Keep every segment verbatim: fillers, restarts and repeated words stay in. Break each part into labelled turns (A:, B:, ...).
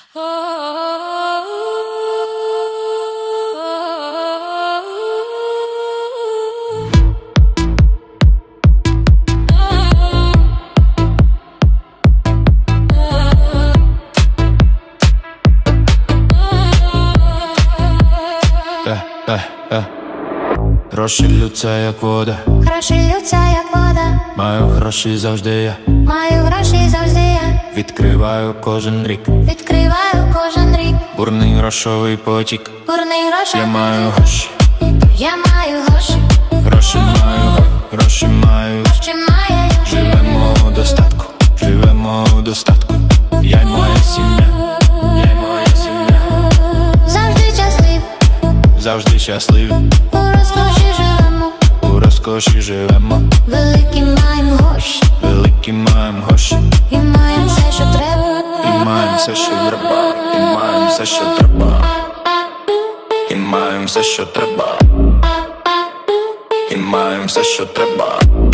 A: Гроші ллються, як вода.
B: Гроші ллються, як вода.
A: Маю гроші завжди я.
B: Маю гроші завжди я.
A: Відкриваю кожен рік.
B: Відкриваю кожен рік.
A: Бурний грошовий потік.
B: Бурний грошовий.
A: Я маю гроші.
B: Я маю гроші.
A: Гроші маю, гроші маю.
B: Гроші маю.
A: Живемо у достатку. Живемо у достатку. Я й моя сім'я. Я й моя сім'я.
B: Завжди щасливі.
A: Завжди щасливі.
B: У розкоші живемо.
A: У розкоші живемо.
B: Великі маємо гроші.
A: Великі маємо гроші.
B: І маємо все, що треба.
A: І маємо все, що треба. І маємо все, що треба. І маємо все, що треба. І маємо все, що треба.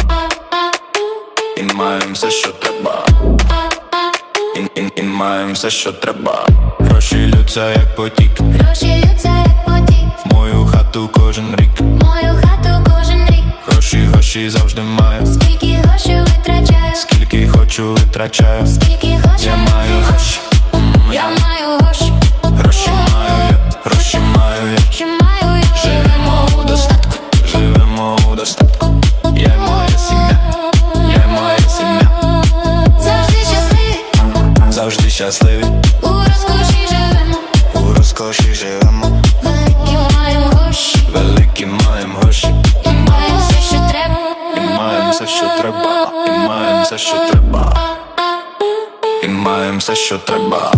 A: І маємо все, що треба. І, і, і маємо все, що треба. Гроші ллються, як потік.
B: Гроші ллються, як потік.
A: В мою хату кожен рік.
B: Мою хату кожен рік.
A: Гроші, гроші завжди маю.
B: Скільки грошей витрачаю.
A: Скільки хочу, витрачаю.
B: Скільки грошей.
A: Я маю гроші.
B: Я маю гроші.
A: Гроші маю я. Гроші маю я.
B: Що маю я.
A: Живемо у достатку. Живемо у достатку. Я й моя сім'я. Я й моя сім'я.
B: Завжди щасливі.
A: Завжди щасливі.
B: У розкоші живемо.
A: У розкоші живемо.
B: Великі маємо гроші.
A: Великі маємо гроші.
B: І маємо все, що треба.
A: І маємо все, що треба. І маємо все, що треба. І маємо все, що треба.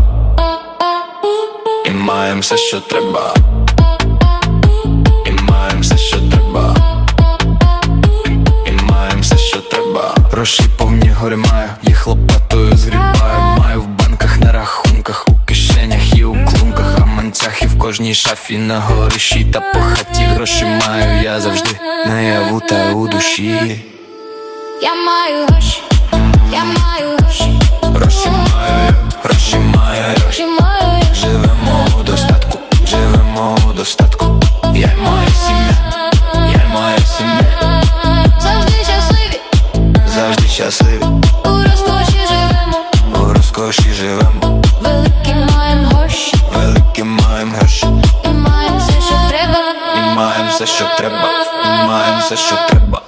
A: І маємо все, що треба. І маємо все, що треба. І маємо все, що треба. Гроші повні гори маю, їх лопатою згрібаю. Маю в банках, на рахунках, у кишенях і у клунках, гаманцях і в кожній шафі, на горищі та по хаті. Гроші маю я завжди наяву та у душі.
B: Я маю гроші. Я маю гроші.
A: Гроші маю я, гроші маю я.
B: Гроші маю я.
A: Живемо у достатку, живемо у достатку. Я й моя сім'я, я й моя сім'я.
B: Завжди щасливі.
A: Завжди щасливі.
B: У розкоші живемо.
A: У розкоші живемо.
B: Великі маємо гроші.
A: Великі маємо гроші.
B: І маємо все, що треба.
A: І маємо все, що треба. І маємо все, що треба.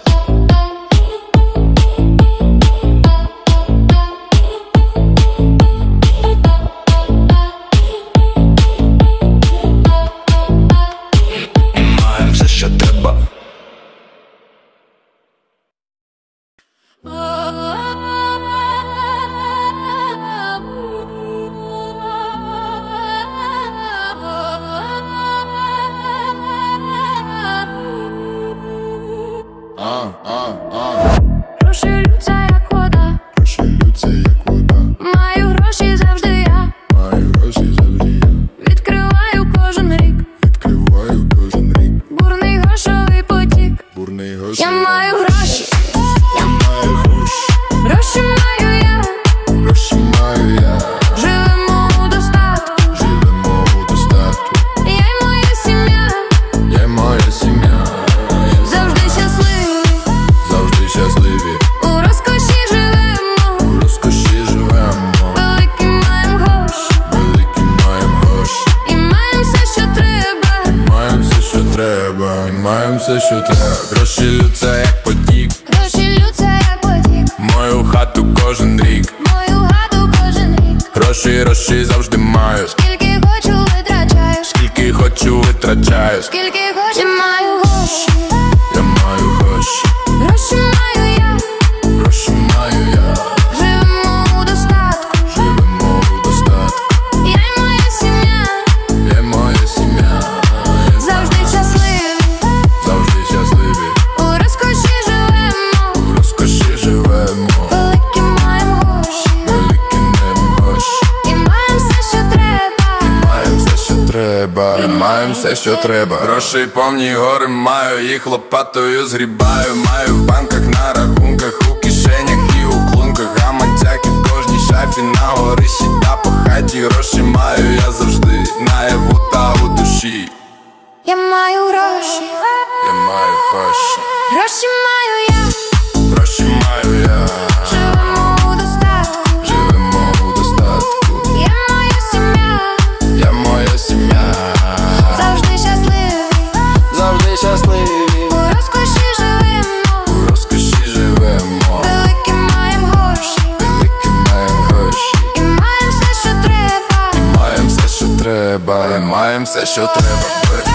B: Гроші ллються, як вода.
C: Гроші ллються, як вода.
B: Маю гроші завжди я.
C: Маю гроші завжди я.
B: Відкриваю кожен рік.
C: Відкриваю кожен рік.
B: Бурний грошовий потік.
C: Бурний гроші.
B: Я маю гроші.
C: Я маю гроші.
B: Гроші маю я.
C: Гроші маю я.
B: Живемо у достатку.
C: Живемо у достатку.
B: Я й моя сім'я.
C: Я й моя сім'я.
B: Завжди щасливі.
C: Завжди щасливі.
B: У розкоші живемо.
C: У розкоші живемо.
B: Великі маємо гроші.
C: Великі маємо гроші.
B: І маємо все, що треба.
C: Маємо все, що треба. І маємо все, що треба. Гроші ллються, як потік.
B: Гроші ллються, як потік.
C: Мою хату кожен рік.
B: Мою хату кожен рік.
C: Гроші, гроші завжди маю.
B: Скільки хочу витрачаю.
C: Скільки хочу, витрачаю.
B: Скільки хочу. Я маю гроші.
C: Я маю гроші.
B: Гроші маю я.
C: Гроші маю я.
B: Живемо у достатку.
C: Живемо у достатку.
B: Я й моя сім'я.
C: Я й моя сім'я.
B: Завжди щасливі.
C: Завжди щасливі.
B: У розкоші живемо.
C: У розкоші живемо.
B: Великі маємо гроші.
C: Великі маємо гроші.
B: І маємо все, що треба.
C: Маємо все, що треба. І маємо все, що треба. Грошей повні гори маю, їх лопатою згрібаю. Маю в банках, на рахунках, у кишенях і у клунках, гаманцях і в кожній шафі, на горищі та по хаті. ті гроші маю я завжди, наяву та у душі.
B: Я маю гроші,
C: Я маю гроші,
B: гроші маю я,
C: гроші маю я.
B: живемо у достатку,
C: Живемо у достатку.
B: я моя сім'я,
C: Я моя сім'я.
B: завжди щасливі,
C: Завжди щасливі.
B: у розкоші живемо,
C: У розкоші живемо.
B: великі маєм гроші,
C: Великі маєм гроші.
B: і маєм все, що треба.
C: Маєм все, що треба. І маєм все, що треба.